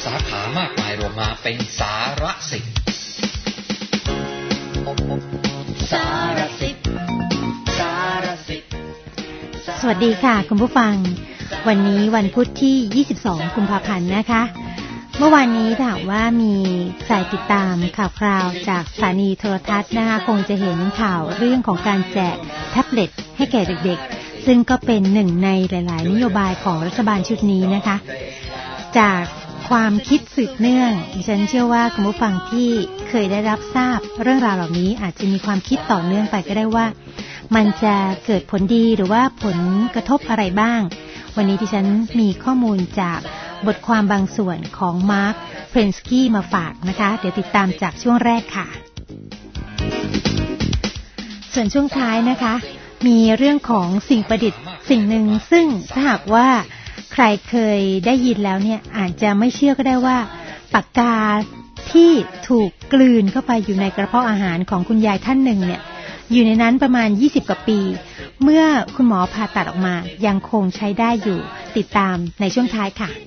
สาขามากมายรวมมาเป็นสารสิทธิ์สารสิทธิ์สารสิทธิ์สวัสดีค่ะคุณผู้ฟังวันนี้วันพุธที่22กุมภาพันธ์นะคะเมื่อวานนี้ถามว่ามีสายติดตามข่าวคราวจากสถานีโทรทัศน์นะคะคงจะเห็นข่าวเรื่องของการแจกแท็บเล็ตให้แก่เด็กๆซึ่งก็เป็นหนึ่งในหลายๆนโยบายของรัฐบาลชุดนี้นะคะจากความคิดสืบเนื่องดิฉันเชื่อว่าคุณผู้ฟังที่เคยได้รับทราบเรื่องราวเหล่านี้อาจจะมีความคิดต่อเนื่องไปก็ได้ว่ามันจะเกิดผลดีหรือว่าผลกระทบอะไรบ้างวันนี้ดิฉันมีข้อมูลจากบทความบางส่วนของมาร์ค เพรนสกี้มาฝากนะคะเดี๋ยวติดตามจากช่วงแรกค่ะส่วนช่วงท้ายนะคะมีเรื่องของสิ่งประดิษฐ์สิ่งหนึ่งซึ่งถ้าหากว่าใครเคยได้ยินแล้วเนี่ยอาจจะไม่เชื่อก็ได้ว่าปากกาที่ถูกกลืนเข้าไปอยู่ในกระเพาะอาหารของคุณยายท่านหนึ่งเนี่ยอยู่ในนั้นประมาณ20กว่าปีเมื่อคุณหมอผ่าตัดออกมายังคงใช้ได้อยู่ติดตามในช่วงท้ายค่ะ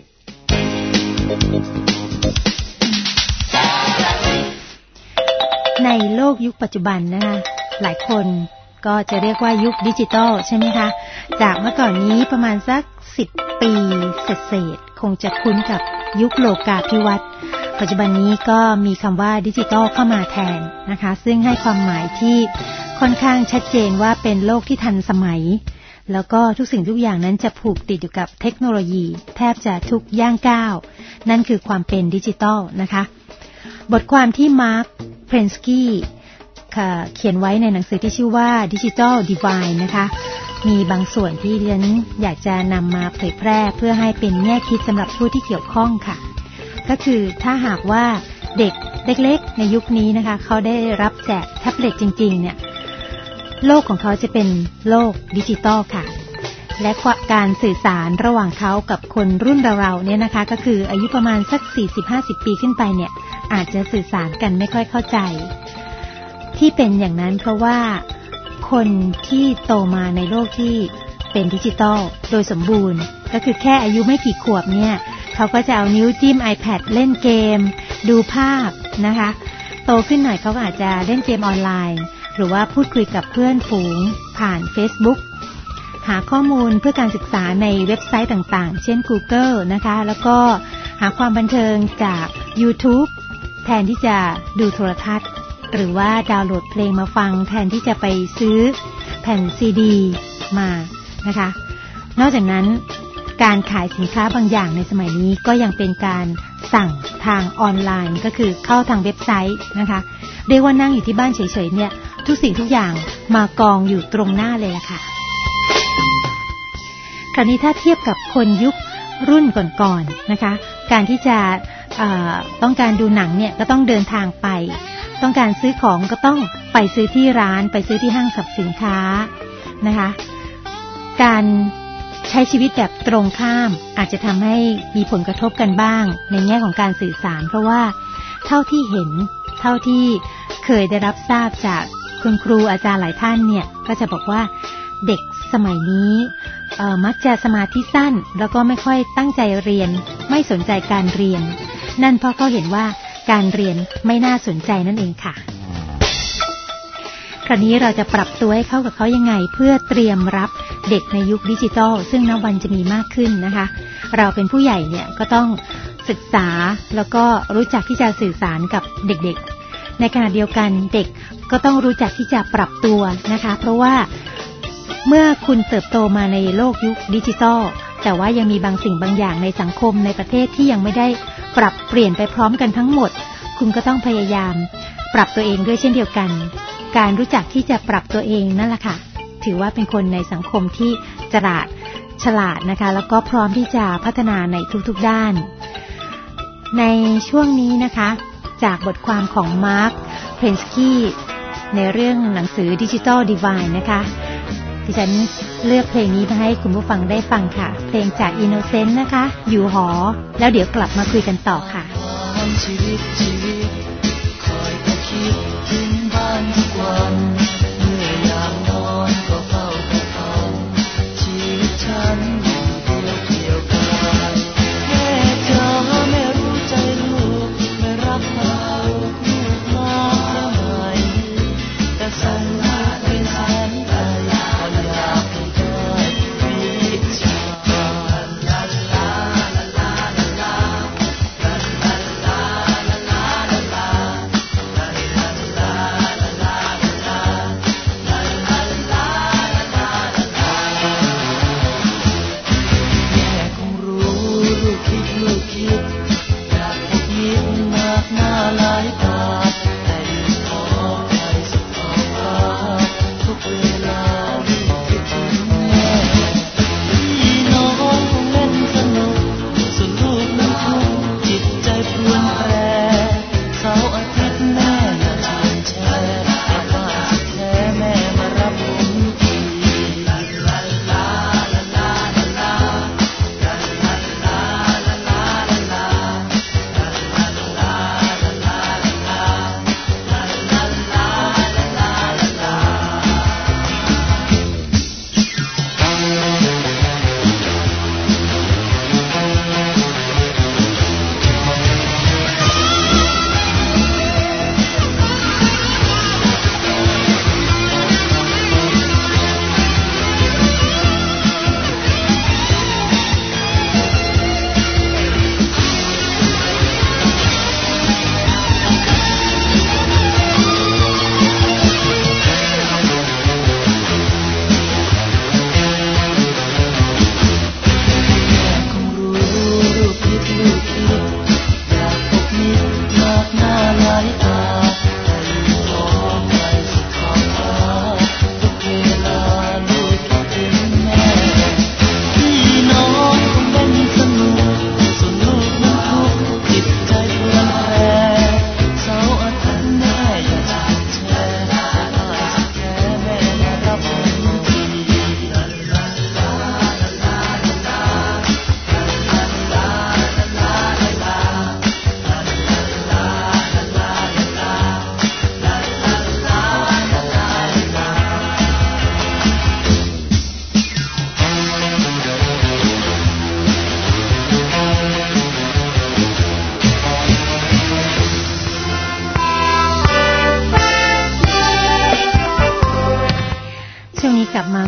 ในโลกยุคปัจจุบันนะคะหลายคนก็จะเรียกว่ายุคดิจิตอลใช่ไหมคะจากเมื่อก่อนนี้ประมาณสัก10ปีเศษๆคงจะคุ้นกับยุคโลกาภิวัตน์ปัจจุบันนี้ก็มีคำว่าดิจิตอลเข้ามาแทนนะคะซึ่งให้ความหมายที่ค่อนข้างชัดเจนว่าเป็นโลกที่ทันสมัยแล้วก็ทุกสิ่งทุกอย่างนั้นจะผูกติดอยู่กับเทคโนโลยีแทบจะทุกย่างก้าวนั่นคือความเป็นดิจิตอลนะคะบทความที่มาร์ค เพรนสกี้เขียนไว้ในหนังสือที่ชื่อว่า Digital Divide นะคะมีบางส่วนที่ดิฉันอยากจะนำมาเผยแพร่เพื่อให้เป็นแง่คิดสำหรับผู้ที่เกี่ยวข้องค่ะก็คือถ้าหากว่าเด็กเล็กๆในยุคนี้นะคะเขาได้รับแจกแท็บเล็ตจริงๆเนี่ยโลกของเขาจะเป็นโลกดิจิตอลค่ะและการสื่อสารระหว่างเขากับคนรุ่นเราๆเนี่ยนะคะก็คืออายุประมาณสัก 40-50 ปีขึ้นไปเนี่ยอาจจะสื่อสารกันไม่ค่อยเข้าใจที่เป็นอย่างนั้นเพราะว่าคนที่โตมาในโลกที่เป็นดิจิตอลโดยสมบูรณ์ก็คือแค่อายุไม่กี่ขวบเนี่ยเขาก็จะเอานิ้วจิ้ม iPad เล่นเกมดูภาพนะคะโตขึ้นหน่อยเขาก็อาจจะเล่นเกมออนไลน์หรือว่าพูดคุยกับเพื่อนฝูงผ่าน Facebook หาข้อมูลเพื่อการศึกษาในเว็บไซต์ต่างๆเช่น Google นะคะแล้วก็หาความบันเทิงจาก YouTube แทนที่จะดูโทรทัศน์หรือว่าดาวน์โหลดเพลงมาฟังแทนที่จะไปซื้อแผ่นซีดีมานะคะนอกจากนั้นการขายสินค้าบางอย่างในสมัยนี้ก็ยังเป็นการสั่งทางออนไลน์ก็คือเข้าทางเว็บไซต์นะคะเรียกว่านั่งอยู่ที่บ้านเฉยๆเนี่ยทุกสิ่งทุกอย่างมากองอยู่ตรงหน้าเลยล่ะค่ะคราวนี้ถ้าเทียบกับคนยุครุ่นก่อนๆนะคะการที่จะต้องการดูหนังเนี่ยก็ต้องเดินทางไปต้องการซื้อของก็ต้องไปซื้อที่ร้านไปซื้อที่ห้างสรรพสินค้านะคะการใช้ชีวิตแบบตรงข้ามอาจจะทำให้มีผลกระทบกันบ้างในแง่ของการสื่อสารเพราะว่าเท่าที่เห็นเท่าที่เคยได้รับทราบจากคุณครูอาจารย์หลายท่านเนี่ยก็จะบอกว่าเด็กสมัยนี้มักจะสมาธิสั้นแล้วก็ไม่ค่อยตั้งใจเรียนไม่สนใจการเรียนนั่นเพราะเขาเห็นว่าการเรียนไม่น่าสนใจนั่นเองค่ะคราวนี้เราจะปรับตัวให้เข้ากับเขายังไงเพื่อเตรียมรับเด็กในยุคดิจิทัลซึ่งนับวันจะมีมากขึ้นนะคะเราเป็นผู้ใหญ่เนี่ยก็ต้องศึกษาแล้วก็รู้จักที่จะสื่อสารกับเด็กๆในขณะเดียวกันเด็กก็ต้องรู้จักที่จะปรับตัวนะคะเพราะว่าเมื่อคุณเติบโตมาในโลกยุคดิจิทัลแต่ว่ายังมีบางสิ่งบางอย่างในสังคมในประเทศที่ยังไม่ได้ปรับเปลี่ยนไปพร้อมกันทั้งหมดคุณก็ต้องพยายามปรับตัวเองด้วยเช่นเดียวกันการรู้จักที่จะปรับตัวเองนั่นแหละค่ะถือว่าเป็นคนในสังคมที่ฉลาดนะคะแล้วก็พร้อมที่จะพัฒนาในทุกๆด้านในช่วงนี้นะคะจากบทความของมาร์ค เพรนสกี้ในเรื่องหนังสือ Digital Divide นะคะดิฉันเลือกเพลงนี้มาให้คุณผู้ฟังได้ฟังค่ะเพลงจาก Innocent นะคะอยู่หอแล้วเดี๋ยวกลับมาคุยกันต่อค่ะชีวิตคอยแต่คิดถึงบ้านทุกวันเมื่อยามนอนก็เฝ้าแต่ฝันชีวิตฉันอยู่เดียวกันแค่เธอไม่รู้ใจ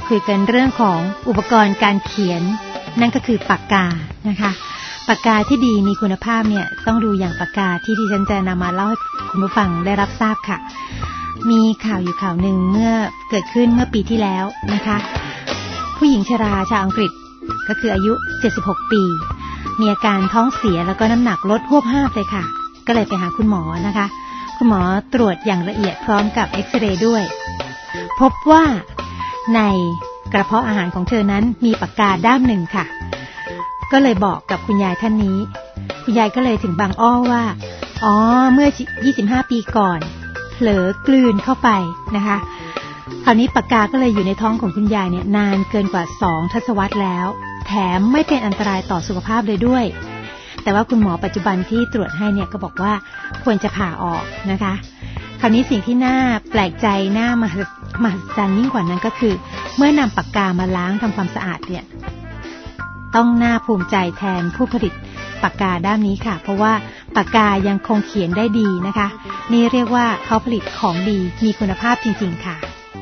คุยกันเรื่องของอุปกรณ์การเขียนนั่นก็คือปากกานะคะปากกาที่ดีมีคุณภาพเนี่ยต้องดูอย่างปากกาที่ดิฉันจะนำมาเล่าให้คุณผู้ฟังได้รับทราบค่ะมีข่าวอยู่ข่าวหนึ่งเมื่อเกิดขึ้นเมื่อปีที่แล้วนะคะผู้หญิงชราชาวอังกฤษก็คืออายุ76ปีมีอาการท้องเสียแล้วก็น้ำหนักลดหวบห้าบเลยค่ะก็เลยไปหาคุณหมอนะคะคุณหมอตรวจอย่างละเอียดพร้อมกับเอ็กซเรย์ด้วยพบว่าในกระเพาะอาหารของเธอนั้นมีปากกาด้ามหนึ่งค่ะก็เลยบอกกับคุณยายท่านนี้คุณยายก็เลยถึงบางอ้อว่าอ๋อเมื่อ25ปีก่อนเผลอกลืนเข้าไปนะคะคราวนี้ปากกาก็เลยอยู่ในท้องของคุณยายเนี่ยนานเกินกว่า2 ทศวรรษแล้วแถมไม่เป็นอันตรายต่อสุขภาพเลยด้วยแต่ว่าคุณหมอปัจจุบันที่ตรวจให้เนี่ยก็บอกว่าควรจะผ่าออกนะคะคราวนี้สิ่งที่น่าแปลกใจน่ามหัศจรรย์ยิ่งกว่านั้นก็คือเมื่อนำปากกามาล้างทำความสะอาดเนี่ยต้องน่าภูมิใจแทนผู้ผลิตปากกาด้ามนี้ค่ะเพราะว่าปากกายังคงเขียนได้ดีนะคะนี่เรียกว่าเขาผลิตของดีมีคุณภาพจริงๆค่ะ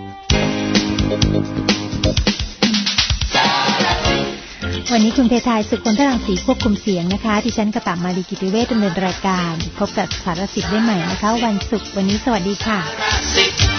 วันนี้คุณเพทายสุขคนทรังสีควบคุมเสียงนะคะดิฉันกระต่ายมาลีกิติเวชดำเนินรายการพบกับสารสิทธิ์ได้ใหม่นะคะวันศุกร์วันนี้สวัสดีค่ะ